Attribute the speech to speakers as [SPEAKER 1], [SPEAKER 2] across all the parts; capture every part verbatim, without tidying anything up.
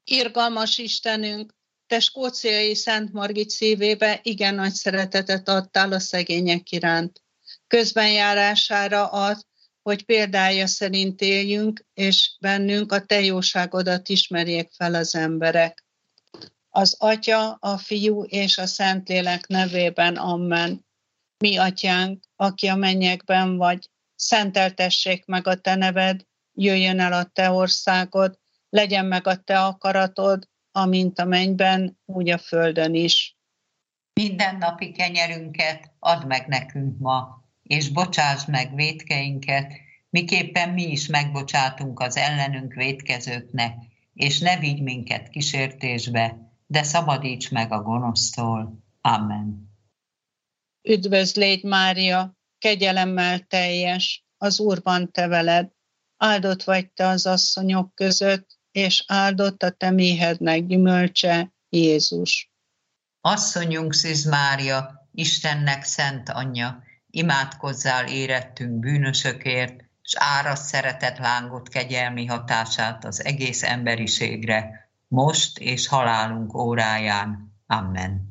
[SPEAKER 1] Irgalmas Istenünk, Te skóciai Szent Margit szívébe igen nagy szeretetet adtál a szegények iránt. Közbenjárására ad, hogy példája szerint éljünk, és bennünk a Te jóságodat ismerjék fel az emberek. Az Atya, a Fiú és a Szentlélek nevében, amen. Mi Atyánk, aki a mennyekben vagy, szenteltessék meg a Te neved, jöjjön el a Te országod, legyen meg a Te akaratod, amint a mennyben, úgy a földön is.
[SPEAKER 2] Mindennapi kenyerünket add meg nekünk ma, és bocsásd meg vétkeinket, miképpen mi is megbocsátunk az ellenünk vétkezőknek, és ne vigy minket kísértésbe, de szabadíts meg a gonosztól. Amen.
[SPEAKER 1] Üdvözl légy, Mária, kegyelemmel teljes, az Úr van te veled, áldott vagy te az asszonyok között, és áldott a te méhednek gyümölcse, Jézus.
[SPEAKER 2] Asszonyunk Szűz Mária, Istennek szent anyja, imádkozzál érettünk bűnösökért, s árasd szeretet lángot kegyelmi hatását az egész emberiségre, most és halálunk óráján. Amen.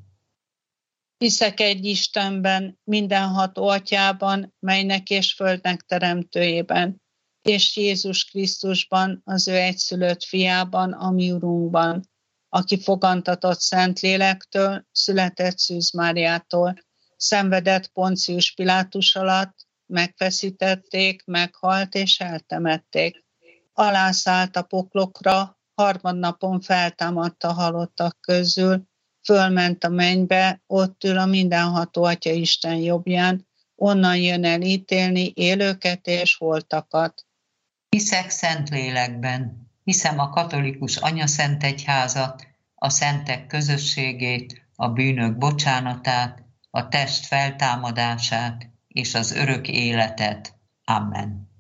[SPEAKER 1] Hiszek egy Istenben, mindenható Atyában, melynek és földnek teremtőjében, és Jézus Krisztusban, az ő egyszülött fiában, a mi Urunkban, aki fogantatott Szentlélektől, született Szűz Máriától, szenvedett Poncius Pilátus alatt, megfeszítették, meghalt és eltemették. Alászállt a poklokra, harmadnapon feltámadt a halottak közül, fölment a mennybe, ott ül a mindenható Atya Isten jobbján, onnan jön el ítélni élőket és holtakat.
[SPEAKER 2] Hiszek Szentlélekben, hiszem a katolikus anyaszentegyházat, a szentek közösségét, a bűnök bocsánatát, a test feltámadását és az örök életet. Amen.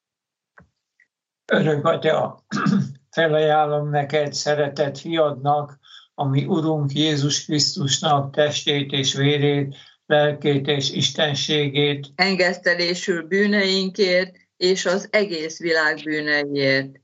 [SPEAKER 3] Örök Atya, felajánlom neked szeretett fiadnak, ami Urunk Jézus Krisztusnak testét és vérét, lelkét és istenségét,
[SPEAKER 4] engesztelésül bűneinkért és az egész világ bűneiért.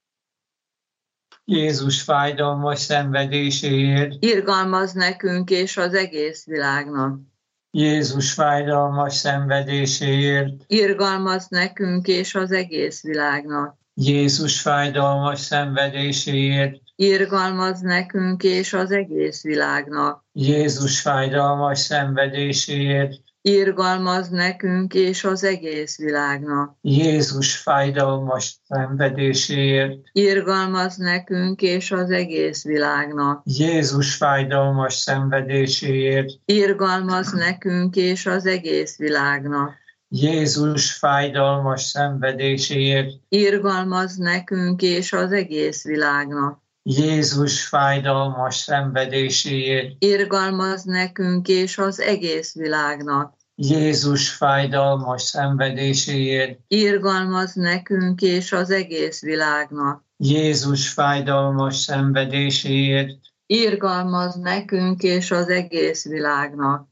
[SPEAKER 3] Jézus fájdalmas szenvedéséért,
[SPEAKER 4] Irgalmaz nekünk és az egész világnak.
[SPEAKER 3] Jézus fájdalmas szenvedéséért,
[SPEAKER 4] Irgalmaz nekünk és az egész világnak.
[SPEAKER 3] Jézus fájdalmas szenvedéséért,
[SPEAKER 4] Irgalmaz nekünk és az egész világnak.
[SPEAKER 3] Jézus fájdalmas szenvedéséért,
[SPEAKER 4] Irgalmaz nekünk és az egész világnak.
[SPEAKER 3] Jézus fájdalmas szenvedéséért,
[SPEAKER 4] Irgalmaz nekünk és az egész világnak.
[SPEAKER 3] Jézus fájdalmas szenvedéséért,
[SPEAKER 4] Irgalmaz nekünk és az egész világnak.
[SPEAKER 3] Jézus fájdalmas szenvedéséért,
[SPEAKER 4] Irgalmaz nekünk és az egész világnak.
[SPEAKER 3] Jézus fájdalmas szenvedéséért,
[SPEAKER 4] Irgalmaz nekünk és az egész világnak.
[SPEAKER 3] Jézus fájdalmas szenvedéséért,
[SPEAKER 4] Irgalmaz nekünk és az egész világnak.
[SPEAKER 3] Jézus fájdalmas szenvedéséért,
[SPEAKER 4] Irgalmaz nekünk és az egész világnak.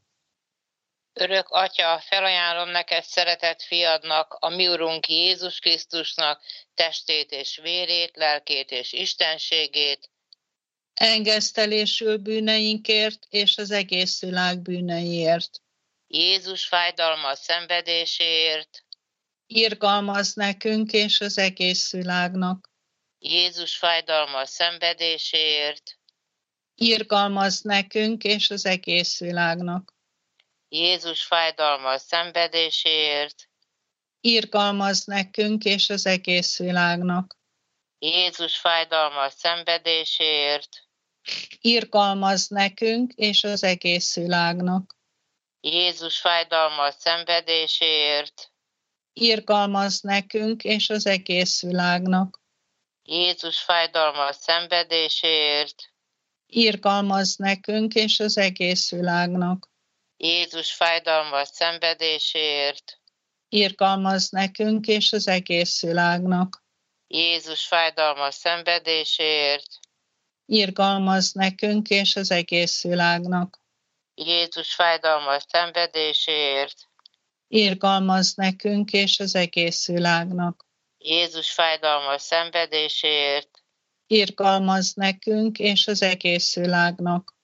[SPEAKER 5] Örök Atya, felajánlom neked szeretett fiadnak, a mi Urunk Jézus Krisztusnak testét és vérét, lelkét és istenségét,
[SPEAKER 1] engesztelésül bűneinkért és az egész világ bűneiért.
[SPEAKER 5] Jézus fájdalmas szenvedéséért,
[SPEAKER 1] Irgalmaz nekünk és az egész világnak.
[SPEAKER 5] Jézus fájdalmas szenvedéséért,
[SPEAKER 1] Irgalmaz nekünk és az egész világnak.
[SPEAKER 5] Jézus fájdalmas szenvedéséért,
[SPEAKER 1] Irgalmaz nekünk és az egész világnak.
[SPEAKER 5] Jézus fájdalmas szenvedéséért,
[SPEAKER 1] Irgalmaz nekünk és az egész világnak.
[SPEAKER 5] Jézus fájdalmas szenvedéséért,
[SPEAKER 1] Irgalmaz nekünk és az egész világnak.
[SPEAKER 5] Jézus fájdalmas szenvedéséért,
[SPEAKER 1] Irgalmaz nekünk és az egész világnak.
[SPEAKER 5] Jézus fájdalmas szenvedéséért,
[SPEAKER 1] Irgalmaz nekünk és az egész világnak.
[SPEAKER 5] Jézus fájdalmas szenvedéséért,
[SPEAKER 1] Irgalmaz nekünk és az egész világnak.
[SPEAKER 5] Jézus fájdalmas szenvedéséért,
[SPEAKER 1] Irgalmaz nekünk és az egész világnak.
[SPEAKER 5] Jézus fájdalmas szenvedéséért,
[SPEAKER 1] irgalmazz nekünk és az egész világnak.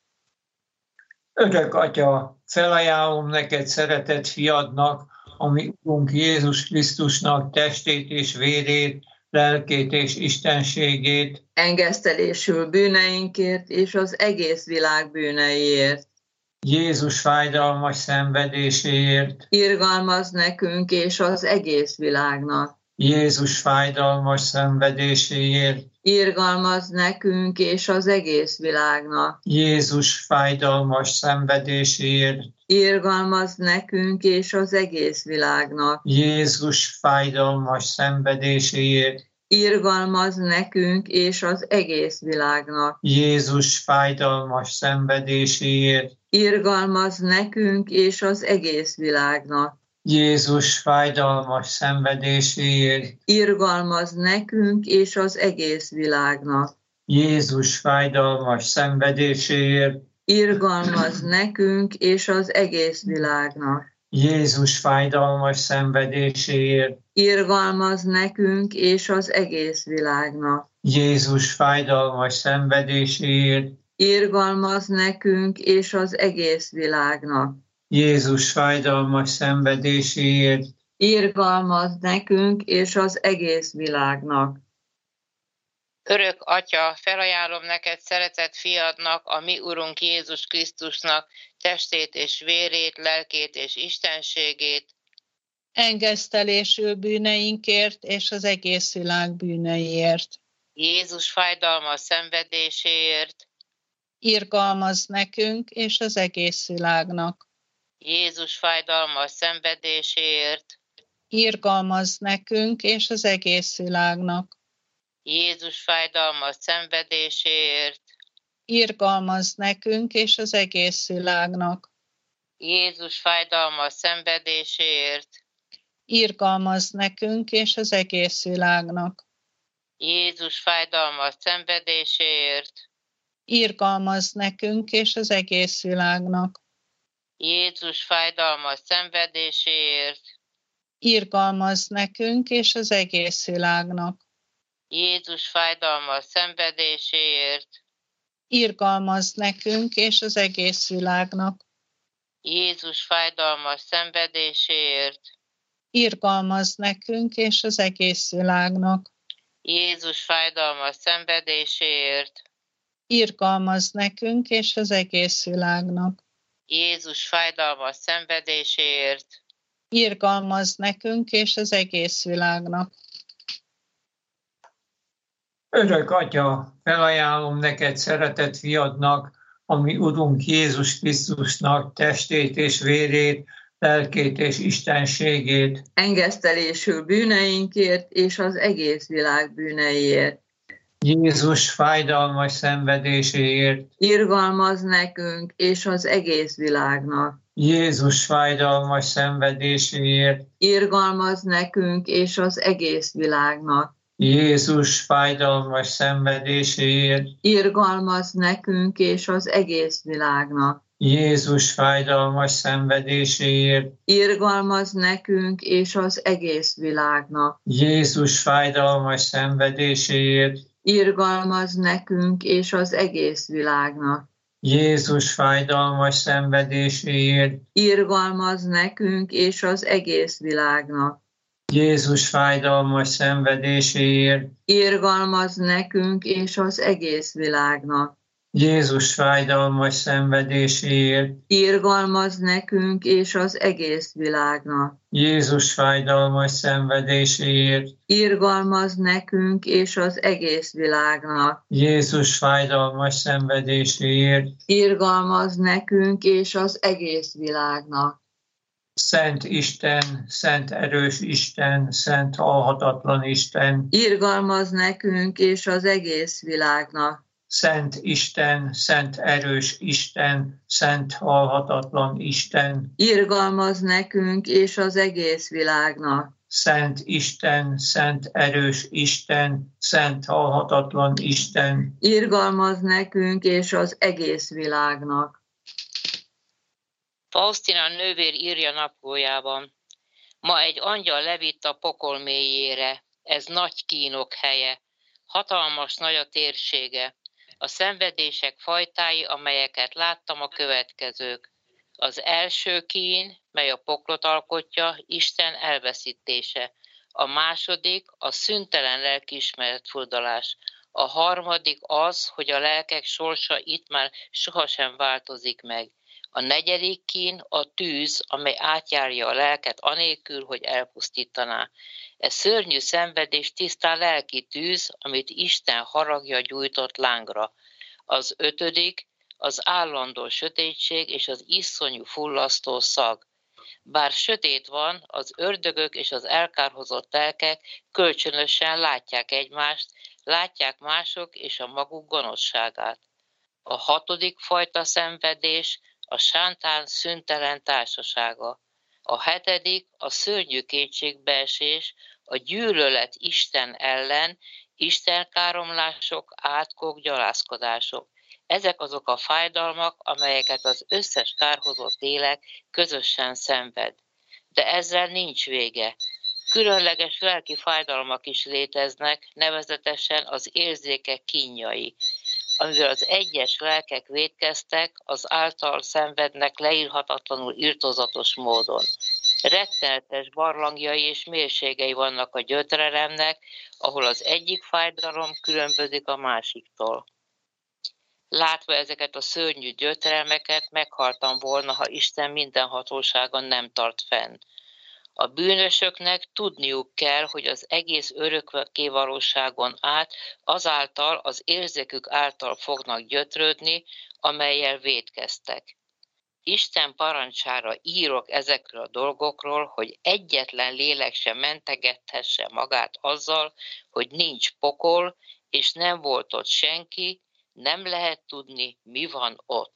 [SPEAKER 3] Örök Atya, felajánlom neked szeretett fiadnak, ami Urunk Jézus Krisztusnak testét és vérét, lelkét és istenségét,
[SPEAKER 4] engesztelésül bűneinkért és az egész világ bűneiért.
[SPEAKER 3] Jézus fájdalmas szenvedéséért,
[SPEAKER 4] Irgalmazz nekünk és az egész világnak.
[SPEAKER 3] Jézus fájdalmas szenvedéséért,
[SPEAKER 4] Irgalmazz nekünk és az egész világnak.
[SPEAKER 3] Jézus fájdalmas szenvedéséért,
[SPEAKER 4] Irgalmazz nekünk és az egész világnak.
[SPEAKER 3] Jézus fájdalmas szenvedéséért,
[SPEAKER 4] Irgalmazz nekünk és az egész világnak.
[SPEAKER 3] Jézus fájdalmas szenvedéséért,
[SPEAKER 4] Irgalmazz nekünk és az egész világnak.
[SPEAKER 3] Jézus fájdalmas szenvedéséért,
[SPEAKER 4] Irgalmazz nekünk és az egész világnak.
[SPEAKER 3] Jézus fájdalmas szenvedéséért,
[SPEAKER 4] Irgalmazz nekünk és az egész világnak.
[SPEAKER 3] Jézus fájdalmas szenvedéséért,
[SPEAKER 4] Irgalmazz nekünk és az egész világnak.
[SPEAKER 3] Jézus fájdalmas szenvedéséért,
[SPEAKER 4] Irgalmazz nekünk és az egész világnak.
[SPEAKER 3] Jézus fájdalmas szenvedéséért,
[SPEAKER 4] Irgalmazz nekünk és az egész világnak.
[SPEAKER 5] Örök Atya, felajánlom neked szeretett fiadnak, a mi Urunk Jézus Krisztusnak testét és vérét, lelkét és istenségét,
[SPEAKER 1] engesztelésül bűneinkért és az egész világ bűneiért.
[SPEAKER 5] Jézus fájdalmas szenvedéséért,
[SPEAKER 1] Irgalmazz nekünk és az egész világnak.
[SPEAKER 5] Jézus fájdalmas szenvedéséért,
[SPEAKER 1] Irgalmazz nekünk és az egész világnak.
[SPEAKER 5] Jézus fájdalmas szenvedéséért,
[SPEAKER 1] Irgalmazz nekünk és az egész világnak.
[SPEAKER 5] Jézus fájdalmas szenvedéséért,
[SPEAKER 1] Irgalmazz nekünk és az egész világnak.
[SPEAKER 5] Jézus fájdalmas szenvedéséért,
[SPEAKER 1] Irgalmazz nekünk és az egész világnak.
[SPEAKER 5] Jézus fájdalmas szenvedéséért,
[SPEAKER 1] Irgalmazz nekünk és az egész világnak.
[SPEAKER 5] Jézus fájdalmas szenvedéséért,
[SPEAKER 1] Irgalmazz nekünk és az egész világnak.
[SPEAKER 5] Jézus fájdalmas szenvedéséért,
[SPEAKER 1] Irgalmazz nekünk és az egész világnak.
[SPEAKER 5] Jézus fájdalmas szenvedéséért,
[SPEAKER 1] Irgalmazz nekünk és az egész világnak.
[SPEAKER 5] Jézus fájdalmas szenvedéséért,
[SPEAKER 1] Irgalmazz nekünk és az egész világnak.
[SPEAKER 3] Örök Atya, felajánlom neked szeretett fiadnak, ami Urunk Jézus Krisztusnak testét és vérét, lelkét és istenségét,
[SPEAKER 4] Engesztelésül bűneinkért és az egész világ bűneiért.
[SPEAKER 3] Jézus fájdalmas szenvedéséért,
[SPEAKER 4] Irgalmazz nekünk és az egész világnak.
[SPEAKER 3] Jézus fájdalmas szenvedéséért,
[SPEAKER 4] Irgalmazz nekünk és az egész világnak.
[SPEAKER 3] Jézus fájdalmas szenvedéséért,
[SPEAKER 4] Irgalmazz nekünk és az egész világnak.
[SPEAKER 3] Jézus fájdalmas szenvedéséért,
[SPEAKER 4] Irgalmazz nekünk és az egész világnak.
[SPEAKER 3] Jézus fájdalmas szenvedéséért,
[SPEAKER 4] Irgalmazz nekünk és az egész világnak.
[SPEAKER 3] Jézus fájdalmas szenvedéséért,
[SPEAKER 4] Irgalmazz nekünk és az egész világnak.
[SPEAKER 3] Jézus fájdalmas szenvedéséért,
[SPEAKER 4] Irgalmazz nekünk és az egész világnak.
[SPEAKER 3] Jézus fájdalmas szenvedéséért,
[SPEAKER 4] Irgalmazz nekünk és az egész világnak.
[SPEAKER 3] Jézus fájdalmas szenvedéséért,
[SPEAKER 4] Irgalmazz nekünk és az egész világnak.
[SPEAKER 3] Jézus fájdalmas szenvedéséért,
[SPEAKER 4] Irgalmazz nekünk és az egész világnak.
[SPEAKER 3] Szent Isten, Szent erős Isten, Szent halhatatlan Isten,
[SPEAKER 4] Irgalmazz nekünk és az egész világnak.
[SPEAKER 3] Szent Isten, Szent erős Isten, Szent halhatatlan Isten,
[SPEAKER 4] Irgalmazz nekünk és az egész világnak.
[SPEAKER 3] Szent Isten, Szent erős Isten, Szent halhatatlan Isten,
[SPEAKER 4] Irgalmazz nekünk és az egész világnak.
[SPEAKER 5] Faustina nővér írja naplójában. Ma egy angyal levitt a pokol mélyére, ez nagy kínok helye. Hatalmas nagy a térsége. A szenvedések fajtái, amelyeket láttam, a következők. Az első kín, mely a poklot alkotja, Isten elveszítése. A második a szüntelen lelkiismeret furdalás. A harmadik az, hogy a lelkek sorsa itt már sohasem változik meg. A negyedik kín a tűz, amely átjárja a lelket anélkül, hogy elpusztítaná. E szörnyű szenvedés tisztán lelki tűz, amit Isten haragja gyújtott lángra. Az ötödik az állandó sötétség és az iszonyú fullasztó szag. Bár sötét van, az ördögök és az elkárhozott lelkek kölcsönösen látják egymást, látják mások és a maguk gonoszságát. A hatodik fajta szenvedés a sántán szüntelen társasága. A hetedik a szörnyű kétségbeesés, a gyűlölet Isten ellen, istenkáromlások, átkok, gyalázkodások. Ezek azok a fájdalmak, amelyeket az összes kárhozott lélek közösen szenved. De ezzel nincs vége. Különleges lelki fájdalmak is léteznek, nevezetesen az érzékek kínjai, amivel az egyes lelkek vétkeztek, az által szenvednek leírhatatlanul irtózatos módon. Rettenetes barlangjai és mélységei vannak a gyötrelemnek, ahol az egyik fájdalom különbözik a másiktól. Látva ezeket a szörnyű gyötrelmeket, meghaltam volna, ha Isten minden hatósága nem tart fenn. A bűnösöknek tudniuk kell, hogy az egész örökké valóságon át azáltal az érzékük által fognak gyötrődni, amellyel vétkeztek. Isten parancsára írok ezekről a dolgokról, hogy egyetlen lélek sem mentegethesse magát azzal, hogy nincs pokol, és nem volt ott senki, nem lehet tudni, mi van ott.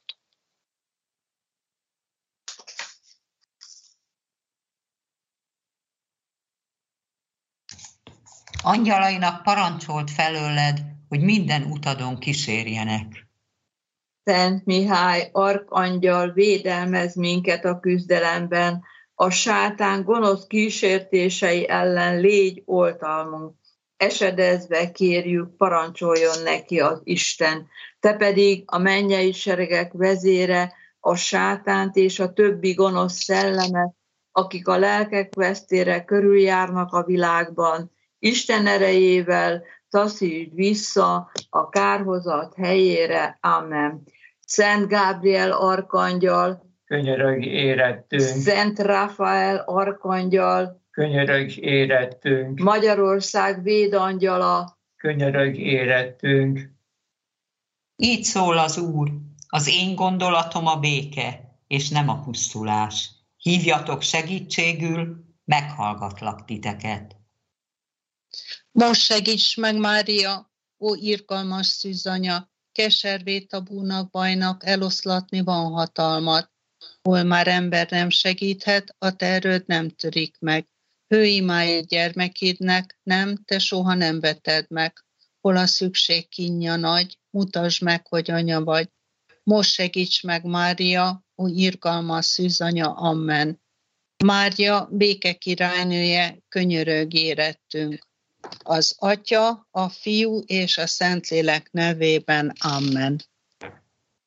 [SPEAKER 2] Angyalainak parancsolt felőled, hogy minden utadon kísérjenek.
[SPEAKER 4] Szent Mihály, arkangyal, védelmez minket a küzdelemben, a sátán gonosz kísértései ellen légy oltalmunk. Esedezve kérjük, parancsoljon neki az Isten. Te pedig a mennyei seregek vezére, a sátánt és a többi gonosz szellemet, akik a lelkek vesztére körüljárnak a világban, Isten erejével taszítsd vissza a kárhozat helyére. Amen. Szent Gábriel arkangyal,
[SPEAKER 3] könyörögj érettünk.
[SPEAKER 4] Szent Rafael arkangyal,
[SPEAKER 3] Könyörögj érettünk.
[SPEAKER 4] Magyarország védangyala,
[SPEAKER 3] Könyörögj érettünk.
[SPEAKER 2] Így szól az Úr, az én gondolatom a béke, és nem a pusztulás. Hívjatok segítségül, meghallgatlak titeket.
[SPEAKER 1] Most segíts meg, Mária, ó irgalmas szűzanya, keservét a búnak bajnak eloszlatni van hatalmat. Hol már ember nem segíthet, a te erőd nem törik meg. Hőimáid gyermekédnek, nem, te soha nem veted meg. Hol a szükség kínja nagy, mutasd meg, hogy anya vagy. Most segíts meg, Mária, ó irgalmas szűzanya, amen. Mária, béke királynője, könyörögj érettünk. Az Atya, a Fiú és a Szentlélek nevében, amen.